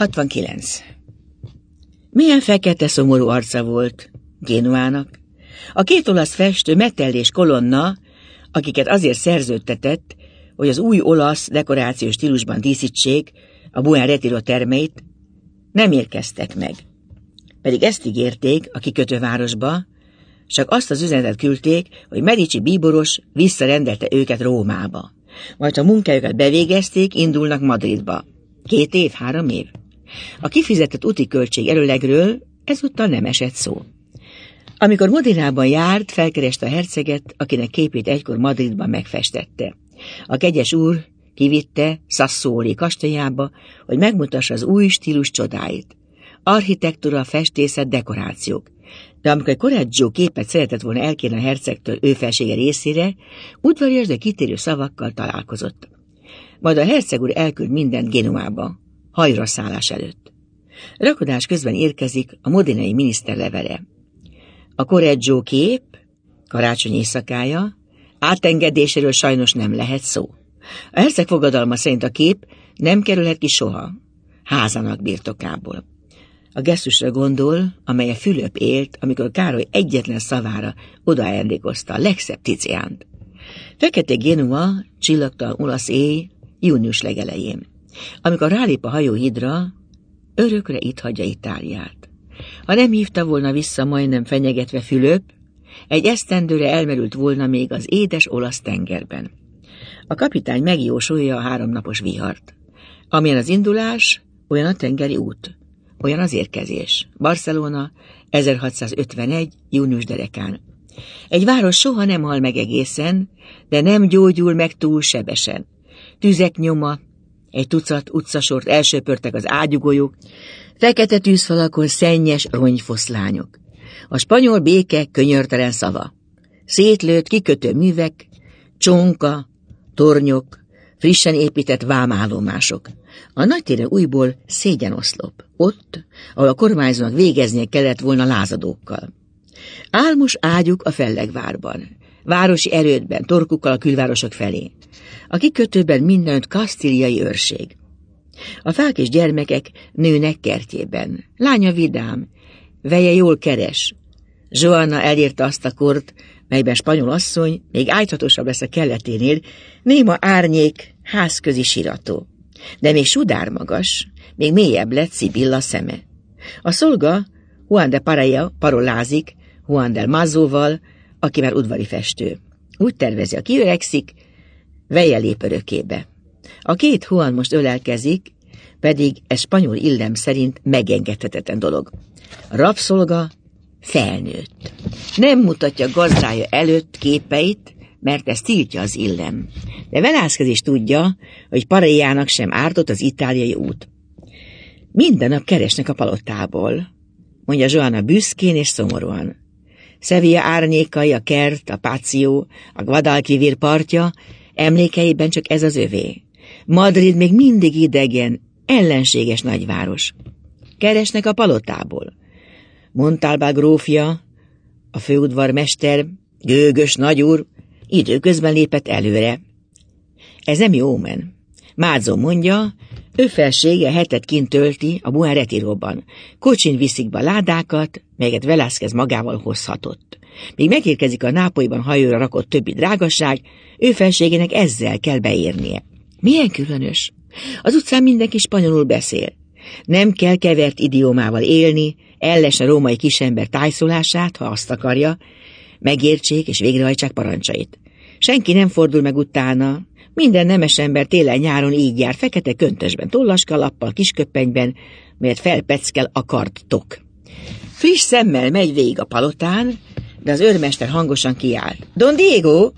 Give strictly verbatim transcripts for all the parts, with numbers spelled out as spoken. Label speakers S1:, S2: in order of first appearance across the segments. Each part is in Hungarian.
S1: hatvankilenc. Milyen fekete, szomorú arca volt Génuának. A két olasz festő, Metelli és Colonna, akiket azért szerződtetett, hogy az új olasz dekorációs stílusban díszítsék a Buen Retiro termeit, nem érkeztek meg. Pedig ezt ígérték a kikötővárosba, csak azt az üzenetet küldték, hogy Medici bíboros visszarendelte őket Rómába. Majd a munkájukat bevégezték, indulnak Madridba. Két év, három év. A kifizetett úti költség előlegről ezúttal nem esett szó. Amikor Modinában járt, felkereste a herceget, akinek képét egykor Madridban megfestette. A kegyes úr kivitte Sassoli kastélyába, hogy megmutassa az új stílus csodáit. Architektúra, festészet, dekorációk. De amikor Correggio képet szeretett volna elkérni a hercegtől ő felsége részére, udvarias, de kitérő szavakkal találkozott. Majd a herceg úr elküld mindent Genuába, hajra szállás előtt. Rakodás közben érkezik a modinai miniszter levele. A Correggio kép, karácsony éjszakája, átengedéséről sajnos nem lehet szó. A herceg fogadalma szerint a kép nem kerülhet ki soha házának birtokából. A gesztusra gondol, amelye Fülöp élt, amikor Károly egyetlen szavára odaándékozta a legszebb Tiziánt. Fekete Genua, csillagtalan olasz éj, június legelején. Amikor rálép a hajóhídra, örökre itt hagyja Itáliát. Ha nem hívta volna vissza majdnem fenyegetve Fülöp, egy esztendőre elmerült volna még az édes olasz tengerben. A kapitány megjósolja a háromnapos vihart. Amilyen az indulás, olyan a tengeri út. Olyan az érkezés. Barcelona, ezerhatszázötvenegy. június derekán. Egy város soha nem hal meg egészen, de nem gyógyul meg túl sebesen. Tüzek nyoma, egy tucat utcasort elsöpörtek az ágyugójuk, fekete tűzfalakon szennyes rongyfoszlányok. A spanyol béke könyörtelen szava. Szétlőtt kikötő művek, csonka, tornyok, frissen épített vámállomások. A nagytéren újból szégyenoszlop, ott, ahol a kormányzónak végeznie kellett volna lázadókkal. Álmos ágyuk a fellegvárban, városi erődben, torkukkal a külvárosok felé. A kikötőben mindenütt kasztíliai őrség. A fák és gyermekek nőnek kertjében. Lánya vidám, veje jól keres. Joanna elérte azt a kort, melyben spanyol asszony még ájthatosabb lesz a kelleténél, néma árnyék, házközi sirató. De még sudár magas, még mélyebb lett Szibilla szeme. A szolga Juan de Pareja parolázik Juan del Mazzóval, aki már udvari festő. Úgy tervezi, a kiöregszik, veje lép örökébe. A két Juan most ölelkezik, pedig ez spanyol illem szerint megengedhetetlen dolog. A rabszolga felnőtt. Nem mutatja gazdája előtt képeit, mert ez tiltja az illem. De Velázquez is tudja, hogy Parejának sem ártott az itáliai út. Minden nap keresnek a palotából, mondja Joanna büszkén és szomorúan. Sevilla árnyékai, a kert, a Páció, a Guadalquivir partja, emlékeiben csak ez az övé. Madrid még mindig idegen, ellenséges nagyváros. Keresnek a palotából. Montalbán grófja, a főudvarmester, gőgös nagyúr, időközben lépett előre. Ez nem jó omen. Mázó mondja, ő felsége hetet kint tölti a Buen Retiróban. Kocsin viszik be a ládákat, melyet Velázquez magával hozhatott. Míg megérkezik a Nápolyban hajóra rakott többi drágaság, ő felségének ezzel kell beérnie. Milyen különös? Az utcán mindenki spanyolul beszél. Nem kell kevert idiómával élni, elles a római kisember tájszólását, ha azt akarja, megértsék és végrehajtsák parancsait. Senki nem fordul meg utána, minden nemes ember télen-nyáron így jár, fekete köntösben, tollaskalappal, kisköppenyben, melyet felpeckel a kardtok. Friss szemmel megy végig a palotán, de az őrmester hangosan kiállt. Don Diego!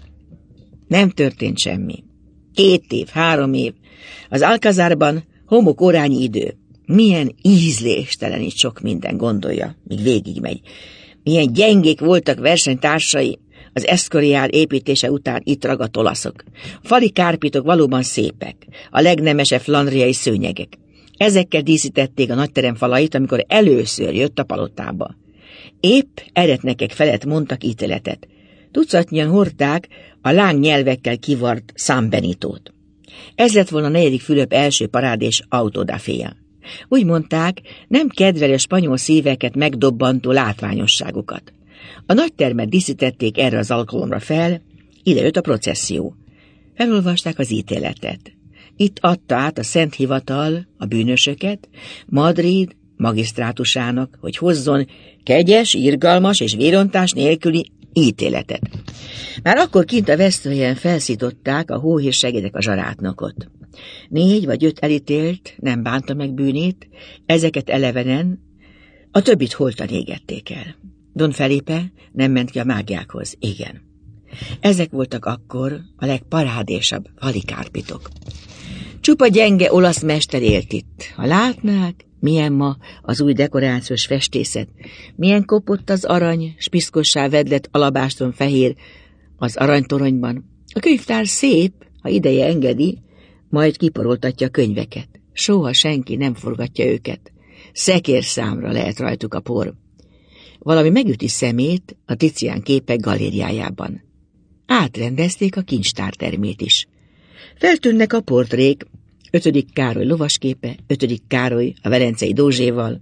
S1: Nem történt semmi. Két év, három év. Az Alcazárban homok órányi idő. Milyen ízléstelen itt sok minden, gondolja, míg végigmegy. Milyen gyengék voltak versenytársai, az Escorial építése után itt ragadt olaszok. A fali kárpitok valóban szépek, a legnemesebb flandriai szőnyegek. Ezekkel díszítették a nagyterem falait, amikor először jött a palotába. Épp eretnekek felett mondtak ítéletet. Tucatnyian hordták a láng nyelvekkel kivart San Benitót. Ez lett volna a negyedik Fülöp első parádés autodaféja. Úgy mondták, nem kedveli a spanyol szíveket megdobbantó látványosságukat. A nagytermet díszítették erre az alkalomra fel, ide jött a processzió. Felolvasták az ítéletet. Itt adta át a Szent Hivatal a bűnösöket Madrid magisztrátusának, hogy hozzon kegyes, irgalmas és vérontás nélküli ítéletet. Már akkor kint a vesztőhelyen felszították a hóhérsegédek a zsarátnokot. Négy vagy öt elítélt nem bánta meg bűnét, ezeket elevenen, a többit holtan égették el. Don Felipe nem ment ki a mágiákhoz, igen. Ezek voltak akkor a legparádésabb halikárpitok. Csupa gyenge olasz mester élt itt. Ha látnák, milyen ma az új dekorációs festészet, milyen kopott az arany, s piszkossá vedlett alabáston fehér az aranytoronyban. A könyvtár szép, ha ideje engedi, majd kiporoltatja a könyveket. Soha senki nem forgatja őket. Szekérszámra lehet rajtuk a por. Valami megüti szemét a Tizian képek galériájában. Átrendezték a kincstártermét is. Feltűnnek a portrék, ötödik Károly lovasképe, ötödik Károly a velencei dózséval.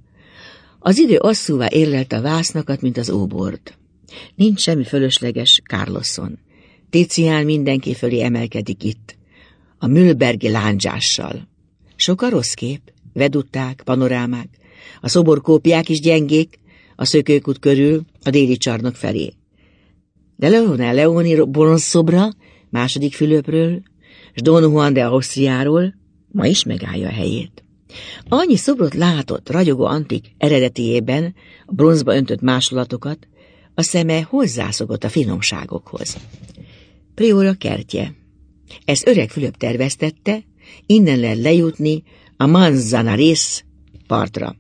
S1: Az idő asszúvá érlelte a vásznakat, mint az óbort. Nincs semmi fölösleges Carloson. Tizian mindenki fölé emelkedik itt, a Mühlbergi lándzsással. Sok a rossz kép, vedutták, panorámák, a szoborkópiák is gyengék, a szökőkút körül, a déli csarnok felé. De Leone Leoni bronzszobra, második Fülöpről, s Don Juan de Ausztriáról ma is megállja a helyét. Annyi szobrot látott ragyogó antik eredetiében, a bronzba öntött másolatokat, a szeme hozzászokott a finomságokhoz. Priora kertje. Ezt öreg Fülöp terveztette, innen lehet lejutni a Manzanares partra.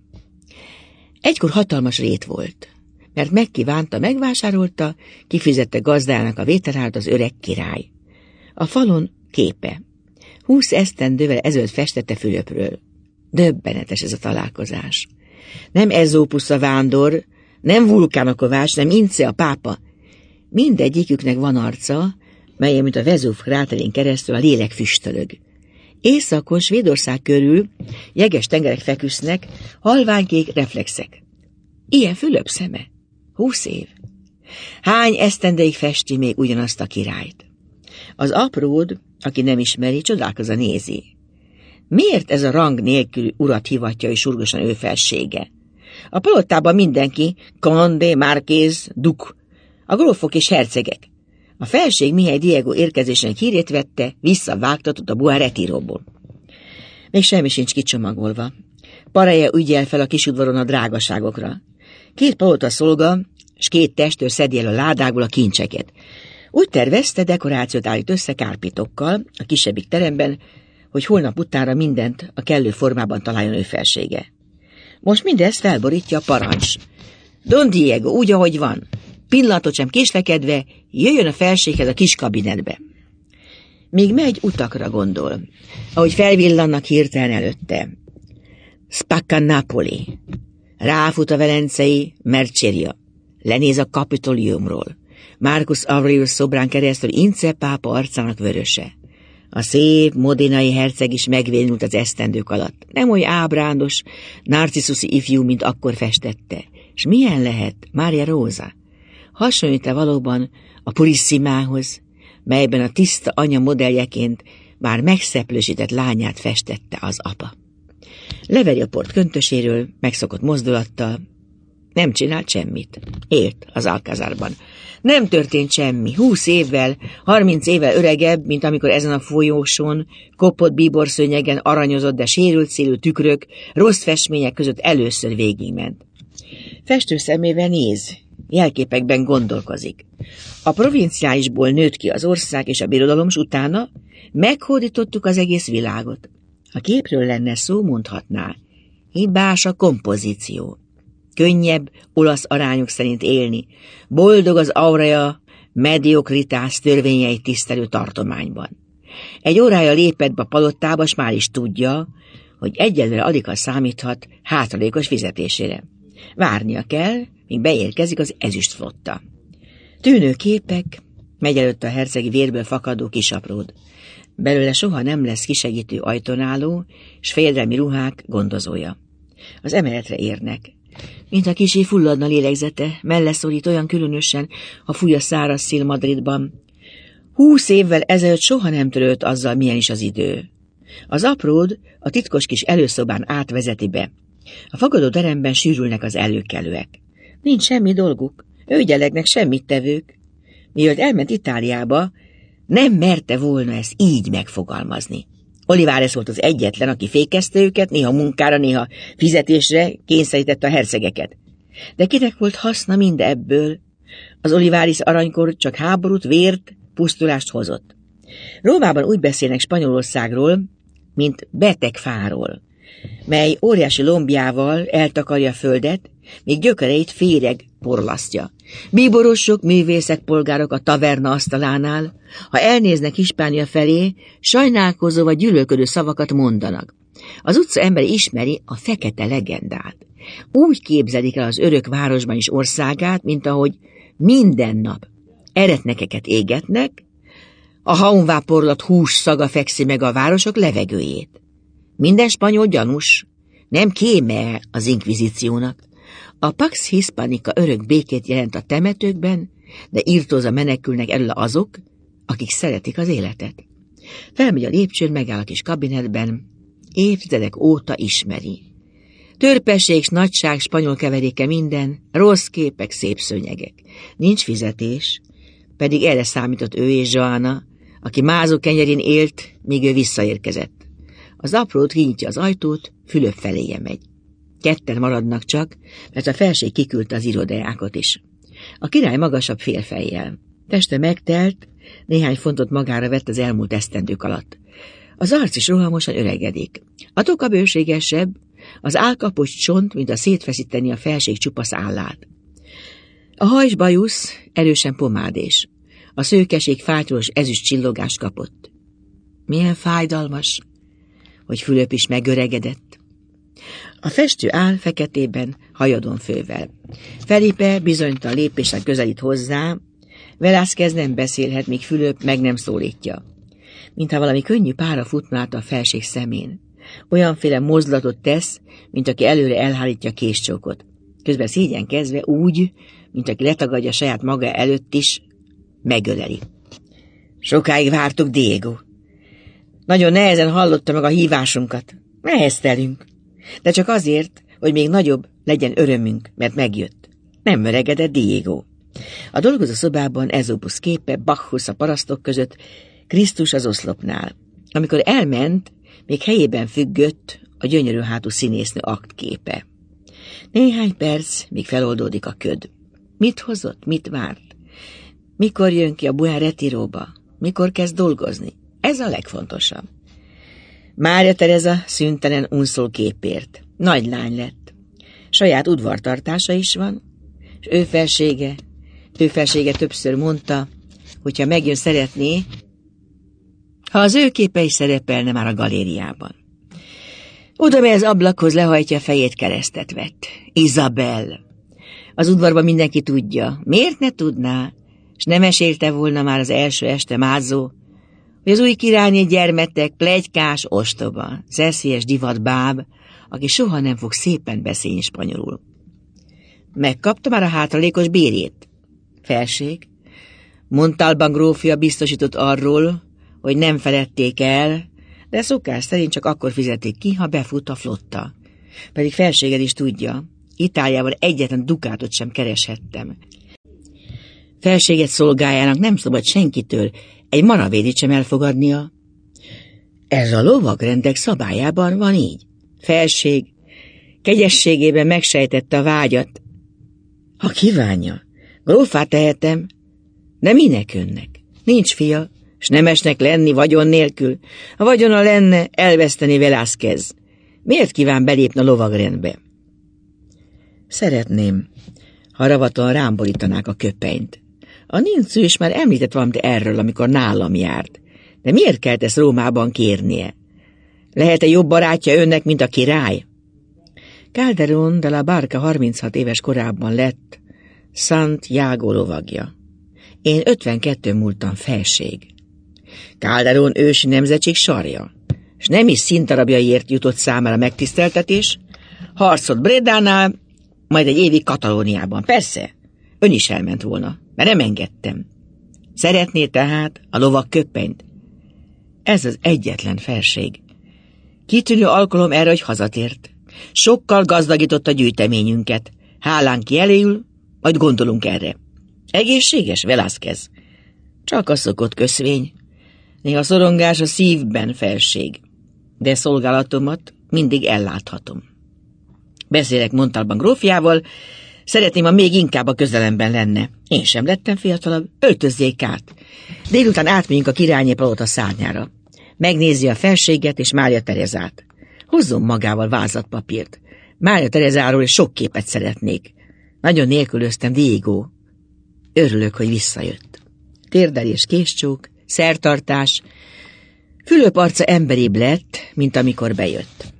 S1: Egykor hatalmas rét volt, mert megkívánta, megvásárolta, kifizette gazdának a vételárat az öreg király. A falon képe. Húsz esztendővel ezelőtt festette Fülöpről. Döbbenetes ez a találkozás. Nem Ezópusz a vándor, nem Vulkán a kovács, nem Ince a pápa. Mindegyiküknek van arca, melyen, mint a Vezúv kráterén keresztül a lélek füstölög. Északon Svédország körül jeges tengerek feküsznek, halványkék reflexek. Ilyen Fülöp szeme. Húsz év. Hány esztendeig festi még ugyanazt a királyt? Az apród, aki nem ismeri, csodálkozva nézi. Miért ez a rang nélküli urat hivatja és surgosan ő felsége? A palotában mindenki, Conde, Marqués, Duk, a grófok és hercegek. A felség mihely Diego érkezésének hírét vette, visszavágtatott a Bois Retiróból. Még semmi sincs kicsomagolva. Pareja ügyel fel a kisudvaron a drágaságokra. Két palota szolga, s két testőr szedi el a ládákból a kincseket. Úgy tervezte, dekorációt állít össze kárpitokkal a kisebbik teremben, hogy holnap utánra mindent a kellő formában találjon ő felsége. Most mindezt felborítja a parancs. Don Diego, úgy, ahogy van, pillanatot sem késlekedve, jöjjön a felséghez a kis kabinetbe. Míg megy, utakra gondol, ahogy felvillannak hirtelen előtte. Spacca Napoli. Ráfut a velencei Merceria. Lenéz a Kapitoliumról. Marcus Aurelius szobrán keresztül Ince pápa arcának vöröse. A szép modénai herceg is megvénult az esztendők alatt. Nem oly ábrándos, narciszuszi ifjú, mint akkor festette. És milyen lehet Mária Róza? Hasonlít-e valóban a Puriszimához, melyben a tiszta anya modelljeként már megszeplősített lányát festette az apa? Leveri a port köntöséről, megszokott mozdulattal. Nem csinált semmit. Élt az Alcázárban. Nem történt semmi. Húsz évvel, harminc évvel öregebb, mint amikor ezen a folyóson, kopott bíborszőnyegen aranyozott, de sérült szélű tükrök, rossz festmények között először végigment. Festő szemével néz, jelképekben gondolkozik. A provinciálisból nőtt ki az ország és a birodalom, s utána meghódítottuk az egész világot. Ha képről lenne szó, mondhatná. Hibás a kompozíció. Könnyebb olasz arányok szerint élni, boldog az aurea mediokritás törvényeit tisztelő tartományban. Egy órája lépett be a palottába, s már is tudja, hogy egyelőre aligha számíthat hátralékos fizetésére. Várnia kell, míg beérkezik az ezüstflotta. Tűnő képek, megy előtt a hercegi vérből fakadó kisapród. Belőle soha nem lesz kisegítő ajtónáló, s fejedelmi ruhák gondozója. Az emeletre érnek. Mint a kicsi fulladna lélegzete, melleszorít olyan különösen, ha fúj a száraz szél Madridban. Húsz évvel ezelőtt soha nem törődött azzal, milyen is az idő. Az apród a titkos kis előszobán átvezeti be. A fogadó teremben sűrülnek az előkelőek. Nincs semmi dolguk, őgyelegnek semmit tevők. Mielőtt elment Itáliába, nem merte volna ezt így megfogalmazni. Olivares volt az egyetlen, aki fékezte őket, néha munkára, néha fizetésre kényszerítette a hercegeket. De kinek volt haszna mindebből? Az Olivares aranykor csak háborút, vért, pusztulást hozott. Rómában úgy beszélnek Spanyolországról, mint beteg fáról, mely óriási lombjával eltakarja a földet, míg gyökereit féreg porlasztja. Bíborosok, művészek, polgárok a taverna asztalánál, ha elnéznek Hispánia felé, sajnálkozó vagy gyűlölködő szavakat mondanak. Az utca emberi ismeri a fekete legendát. Úgy képzelik el az örök városban is országát, mint ahogy minden nap eretnekeket égetnek, a haunváporlat hús szaga fekszi meg a városok levegőjét. Minden spanyol gyanús, nem kéme az inkvizíciónak. A Pax Hispanica örök békét jelent a temetőkben, de írtóza menekülnek elől azok, akik szeretik az életet. Felmegy a lépcsőn, megáll a kis kabinetben, évtizedek óta ismeri. Törpesség s nagyság spanyol keveréke minden, rossz képek, szép szőnyegek. Nincs fizetés, pedig erre számított ő és Joanna, aki mázó kenyerén élt, míg ő visszaérkezett. Az aprót kinyitja az ajtót, Fülöp feléje megy. Ketten maradnak csak, mert a felség kiküldte az irodájákat is. A király magasabb félfejjel. Teste megtelt, néhány fontot magára vett az elmúlt esztendők alatt. Az arc is rohamosan öregedik. A toka bőségesebb, az állkapocs csont, mint a szétfeszíteni a felség csupasz állát. A hajs bajusz erősen pomádés. A szőkeség fátyolos ezüst csillogást kapott. Milyen fájdalmas, hogy Fülöp is megöregedett. A festő áll feketében, hajadon fővel. Felipe bizonytalan lépéssel közelít hozzá, Velázquez nem beszélhet, míg Fülöp meg nem szólítja. Mintha valami könnyű pára futna át a felség szemén. Olyanféle mozdulatot tesz, mint aki előre elhárítja a késcsókot. Közben szégyenkezve úgy, mint aki letagadja saját maga előtt is, megöleli. Sokáig vártuk, Diego. Nagyon nehezen hallotta meg a hívásunkat. Neheztelünk. De csak azért, hogy még nagyobb legyen örömünk, mert megjött. Nem öregedett Diego. A dolgozó szobában Ezopusz képe, Bacchus a parasztok között, Krisztus az oszlopnál. Amikor elment, még helyében függött a gyönyörű hátú színésznő aktképe. Néhány perc, míg feloldódik a köd. Mit hozott, mit várt? Mikor jön ki a Buen Retiróba? Mikor kezd dolgozni? Ez a legfontosabb. Mária Teresa szüntelen unszol képért. Nagy lány lett. Saját udvartartása is van, és ő felsége, ő felsége többször mondta, hogyha megjön, szeretné, ha az ő képe is szerepelne már a galériában. Oda megy az ablakhoz, lehajtja a fejét, keresztet vett. Izabel. Az udvarban mindenki tudja. Miért ne tudná? És nem mesélte volna már az első este mázó, hogy az új királyné gyermetek, pletykás, ostoba, szeszélyes divatbáb, aki soha nem fog szépen beszélni spanyolul. Megkapta már a hátralékos bérét? Felség. Montalban grófja biztosított arról, hogy nem feledték el, de szokás szerint csak akkor fizetik ki, ha befut a flotta. Pedig felséged is tudja, Itáliában egyetlen dukátot sem kereshettem. Felséget szolgájának nem szabad senkitől egy maravédit sem elfogadnia. Ez a lovagrendek szabályában van így. Felség kegyességében megsejtette a vágyat. Ha kívánja, grófá tehetem, de minek önnek? Nincs fia, s nemesnek lenni vagyon nélkül. Ha vagyona lenne, elveszteni Velázquez. Miért kíván belépni a lovagrendbe? Szeretném, ha ravaton rám borítanák a köpenyt. A nincső is már említett valamit erről, amikor nálam járt. De miért kellett ezt Rómában kérnie? Lehet-e jobb barátja önnek, mint a király? Calderón de la Barca harminchat éves korában lett Santiago lovagja. Én ötvenkettő múltam, felség. Calderón ősi nemzetség sarja, és nem is színdarabjaiért jutott számára megtiszteltetés, harcolt Bredánál, majd egy évig Katalóniában. Persze, ön is elment volna, mert nem engedtem. Szeretné tehát a lovak köppenyt? Ez az egyetlen felség. Kitűnő alkalom erre, hogy hazatért. Sokkal gazdagította gyűjteményünket. Hálánk jeléül, majd gondolunk erre. Egészséges, Velázquez? Csak a szokott köszvény. Néha szorongás a szívben, felség. De szolgálatomat mindig elláthatom. Beszélek Montalban grófjával, szeretném, ha még inkább a közelemben lenne. Én sem lettem fiatalabb, öltözzék át. Délután átmegyünk a királyi palota szárnyára. Megnézi a felséget és Mária Terezát. Hozzon magával vázlatpapírt. Mária Terezáról is sok képet szeretnék. Nagyon nélkülöztem, Diego. Örülök, hogy visszajött. Térdelés, késcsók, szertartás. Fülöp arca emberibb lett, mint amikor bejött.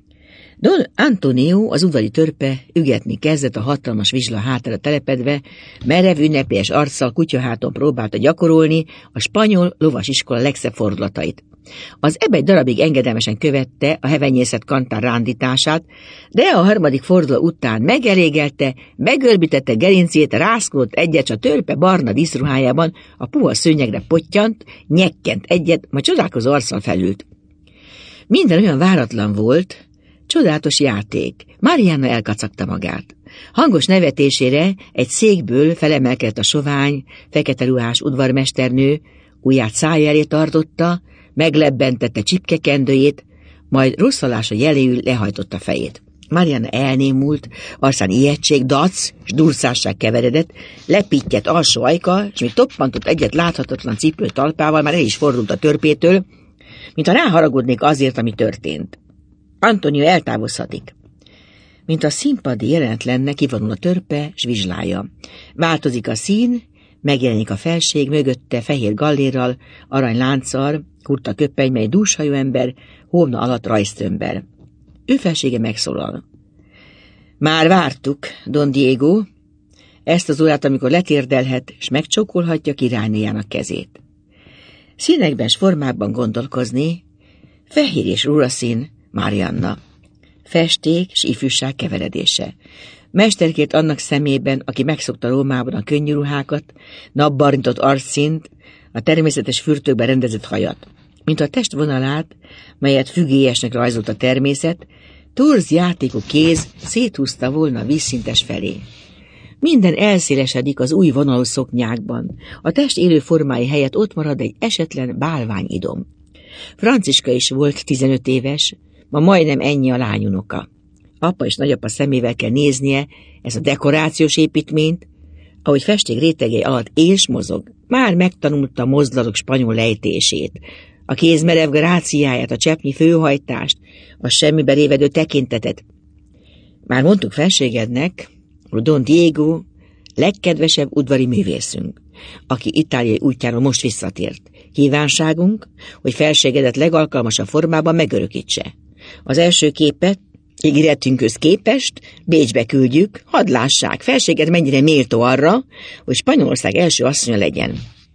S1: Don Antonio, az udvari törpe, ügetni kezdett a hatalmas vizsla hátára telepedve, merev ünnepélyes arccal kutyaháton próbálta gyakorolni a spanyol lovasiskola legszebb fordulatait. Az ebb egy darabig engedelmesen követte a hevenyészet kantár rándítását, de a harmadik forduló után megelégelte, megörbítette gerincét, rászkodott egyet, s a törpe barna díszruhájában a puha szőnyegre pottyant, nyekkent egyet, majd csodálkozó arccal felült. Minden olyan váratlan volt, csodálatos játék. Marianna elkacagta magát. Hangos nevetésére egy székből felemelkedett a sovány, fekete ruhás udvarmesternő, ujját szája elé tartotta, meglebbentette csipkekendőjét, majd rosszalása jeléül lehajtotta fejét. Marianna elnémult, arcán ijegység, dac és durszásság keveredett, lepittyett alsó ajka, és mi toppantott egyet láthatatlan cipő talpával, már el is fordult a törpétől, mintha ráharagudnék azért, ami történt. Antonio eltávozhatik. Mint a színpadi jelenet lenne, kivonul a törpe, s vizslája. Változik a szín, megjelenik a felség, mögötte fehér gallérral, arany lánccal, kurta köppeny, mely dúshajú ember, hóna alatt rajztömbbel. Ő felsége megszólal. Már vártuk, Don Diego, ezt az órát, amikor letérdelhet, s megcsókolhatja királynőjának kezét. Színekben s formákban gondolkozni, fehér és rózsaszín, Marianna. Festék s ifjúság keveredése. Mesterkért annak szemében, aki megszokta Rómában a könnyű ruhákat, napbarnított arcszínt, a természetes fürtökben rendezett hajat. Mint a testvonalát, melyet függélyesnek rajzolt a természet, torz játékú kéz széthúzta volna a vízszintes felé. Minden elszélesedik az új vonalú szoknyákban. A test élő formái helyett ott marad egy esetlen bálványidom. Franciska is volt tizenöt éves, ma majdnem ennyi a lányunoka. Apa és nagyapa szemével kell néznie ez a dekorációs építményt, ahogy festék rétegei alatt és mozog. Már megtanulta a mozdulatok spanyol lejtését, a kéz merev gráciáját, a cseppnyi főhajtást, a semmibe révedő tekintetet. Már mondtuk felségednek, hogy Don Diego legkedvesebb udvari művészünk, aki itáliai útjáról most visszatért. Kívánságunk, hogy felségedet legalkalmasabb formában megörökítse. Az első képet ígéretünkhöz képest Bécsbe küldjük, hadd lássák, felséged mennyire méltó arra, hogy Spanyolország első asszonya legyen.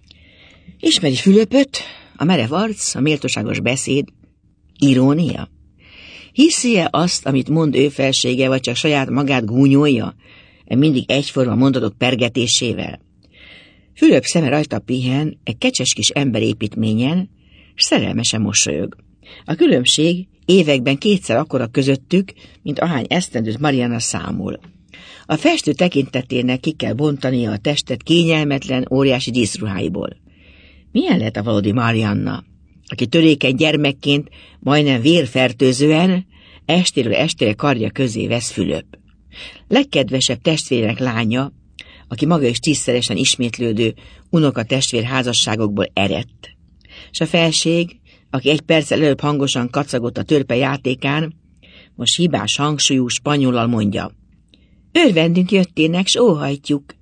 S1: Ismeri Fülöpöt, a merev arc, a méltóságos beszéd, irónia? Hiszi-e azt, amit mond ő felsége, vagy csak saját magát gúnyolja, e mindig egyforma mondatok pergetésével? Fülöp szeme rajta pihen egy kecses kis emberépítményen, s szerelmesen mosolyog. A különbség években kétszer akkora közöttük, mint ahány esztendőt Marianna számol. A festő tekintetének ki kell bontania a testet kényelmetlen, óriási díszruháiból. Milyen lehet a valódi Marianna, aki törékeny gyermekként, majdnem vérfertőzően, estéről estére karja közé vesz Fülöp? Legkedvesebb testvérének lánya, aki maga is tízszeresen ismétlődő unokatestvér házasságokból eredt. S a felség, aki egy perccel előbb hangosan kacagott a törpe játékán, most hibás hangsúlyú spanyolal mondja: örvendünk jöttének, s óhajtjuk.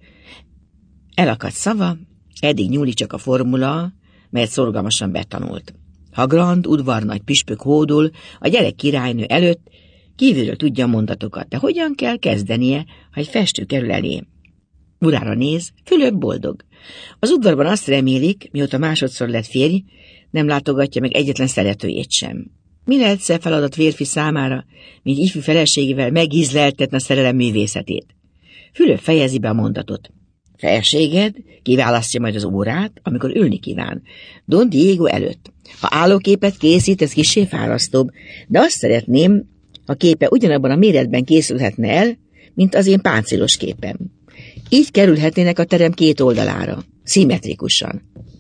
S1: Elakadt szava, eddig nyúli csak a formula, melyet szorgalmasan betanult. Ha grand, udvarnagy püspök hódul a gyerek királynő előtt, kívülről tudja a mondatokat, de hogyan kell kezdenie, ha egy festő kerül elé? Urára néz, Fülöp boldog. Az udvarban azt remélik, mióta másodszor lett férj, nem látogatja meg egyetlen szeretőjét sem. Mi lehet szebb feladat férfi számára, mint ifjú feleségével megízleltetni a szerelem művészetét? Fülöp fejezi be a mondatot. Felséged kiválasztja majd az órát, amikor ülni kíván. Don Diego előtt. Ha állóképet készít, ez kissé fárasztóbb, de azt szeretném, ha képe ugyanabban a méretben készülhetne el, mint az én páncélos képem. Így kerülhetnének a terem két oldalára, szimmetrikusan.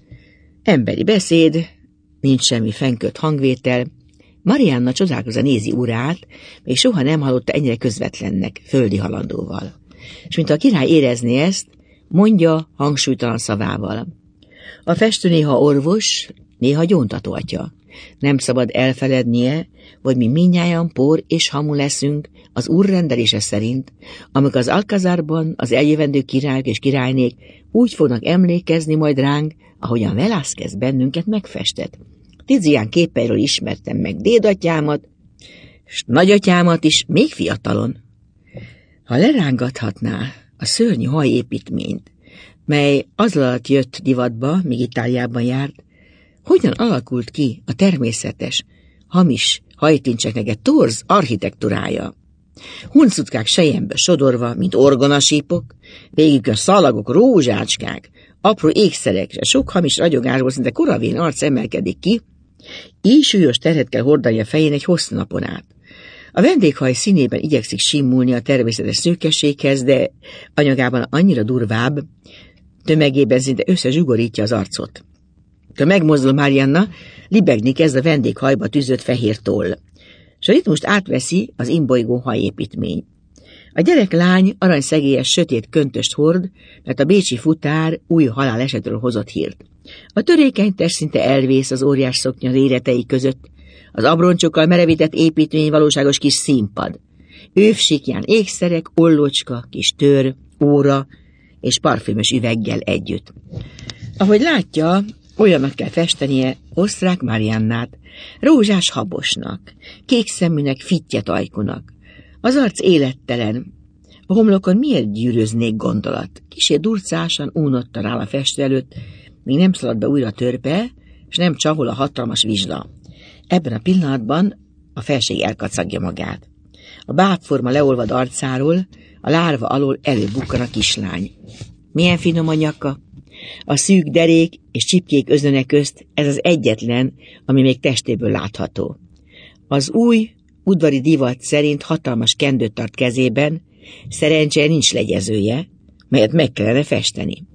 S1: Emberi beszéd, nincs semmi fenkölt hangvétel. Marianna csodálkozva nézi urát, még soha nem hallotta ennyire közvetlennek, földi halandóval. És mint a király érezné ezt, mondja hangsúlytalan szavával. A festő néha orvos, néha gyóntató atya. Nem szabad elfelednie, hogy mi mindnyájan por és hamu leszünk az úr rendelése szerint, amikor az Alcazárban az eljövendő királyok és királynék úgy fognak emlékezni majd ránk, ahogyan Velázquez bennünket megfestett. Tizián képeiről ismertem meg dédatyámat, s nagyatyámat is még fiatalon. Ha lerángathatná a szörnyű hajépítményt, mely az alatt jött divatba, míg Itáliában járt, hogyan alakult ki a természetes, hamis hajtincseknek egy torz architektúrája? Huncutkák selyembe sodorva, mint orgonasípok, végükön szalagok, rózsácskák, apró ékszerekre, sok hamis ragyogásból szinte koravén arc emelkedik ki, így súlyos terhet kell hordani a fején egy hosszú napon át. A vendéghaj színében igyekszik simulni a természetes szőkességhez, de anyagában annyira durvább, tömegében szinte összezsugorítja az arcot. Ha megmozdul Marianna, libegni kezd a vendéghajba tűzött fehér toll, és a ritmust átveszi az imbolygó hajépítmény. A gyereklány aranyszegélyes sötét köntöst hord, mert a bécsi futár új halálesetről hozott hírt. A törékeny test szinte elvész az óriás szoknya réretei között, az abroncsokkal merevített építmény valóságos kis színpad. Ővsikján ékszerek, ollocska, kis tör, óra és parfümös üveggel együtt. Ahogy látja, olyannak kell festenie osztrák Mariannát, rózsás habosnak, kék szeműnek, fittyet ajkunak. Az arc élettelen, a homlokon miért gyűröznék gondolat? Kissé durcásan unottan áll a festő előtt, még nem szalad be újra törpe, és nem csavol a hatalmas vizsla. Ebben a pillanatban a felség elkacagja magát. A bábforma leolvad arcáról, a lárva alól előbukkan a kislány. Milyen finom a nyaka! A szűk derék és csipkék özöne közt ez az egyetlen, ami még testéből látható. Az új, udvari divat szerint hatalmas kendőt tart kezében, szerencsére nincs legyezője, melyet meg kellene festeni.